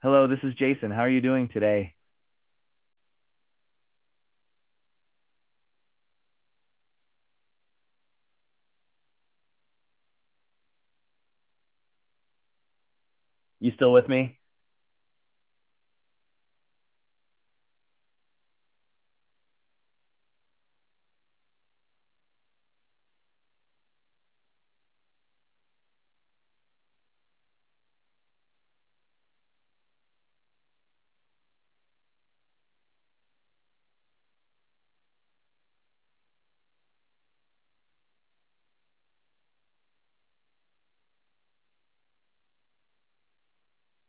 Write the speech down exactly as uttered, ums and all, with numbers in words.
Hello, this is Jason. How are you doing today? You still with me?